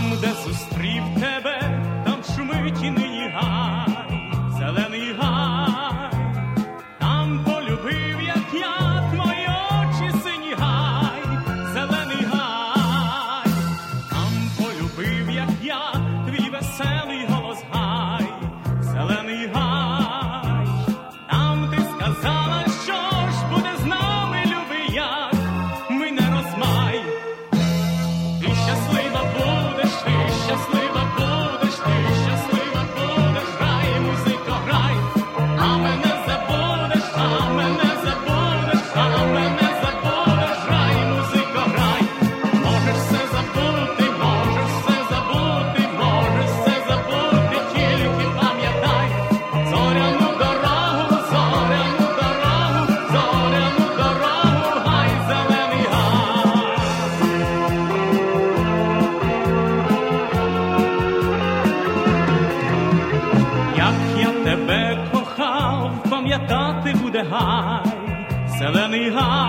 Там, де зустрів тебе, там шумить і нині гай, зелений гай. Там полюбив, як я, твої очі сині гай, зелений гай. Там полюбив, як я, твій веселий голос гай, зелений гай. Там ти сказала, що ж буде з нами, любий як, ми не розмай. Ти щаслива будеш, ти щаслива будеш, ти щаслива будеш, грай, музико, грай. А мене забудеш, а мене забудеш, а мене забудеш, грай, музико, грай. Можеш все забути, можеш все забути, можеш все забути, тільки пам'ятай. Зоряну дорогу, зоряну дорогу, зоряну дорогу, гай, зелений гай. Як я тебе кохав, пам'ятати буде гай, зелений гай.